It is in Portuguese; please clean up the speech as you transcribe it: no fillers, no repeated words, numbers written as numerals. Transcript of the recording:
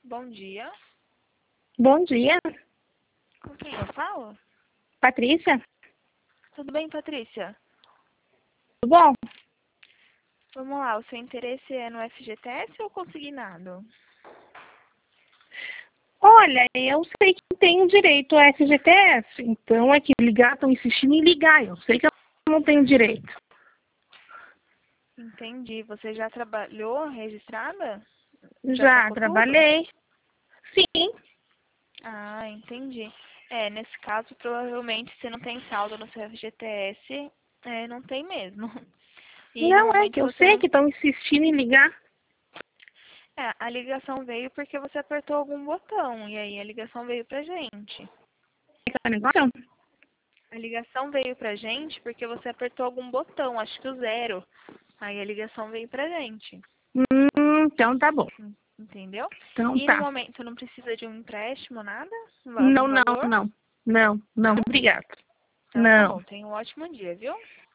Bom dia. Bom dia, Com quem eu falo? Patrícia. Tudo bem, Patrícia? Tudo bom? Vamos lá, o seu interesse é no FGTS ou consignado? Olha, eu sei que tenho direito ao FGTS, então é que ligar, estão insistindo em ligar. Eu sei que eu não tenho direito. Entendi. Você já trabalhou registrada? Já Já sacou tudo? trabalhei. Sim. Ah, entendi. Nesse caso, provavelmente você não tem saldo no seu FGTS. Não tem mesmo. E no Não, é momento que eu você sei não. que estão insistindo em ligar. A ligação veio porque você apertou algum botão. E aí a ligação veio pra gente. Esse negócio? A ligação veio pra gente porque você apertou algum botão, acho que o 0. Aí a ligação veio pra gente. Então tá bom. Entendeu? Então E no tá. momento não precisa de um empréstimo, nada? Algum Não, não, valor? não. Não, não. Não? Obrigada. Então tá Não. bom. Tenha um ótimo dia, viu?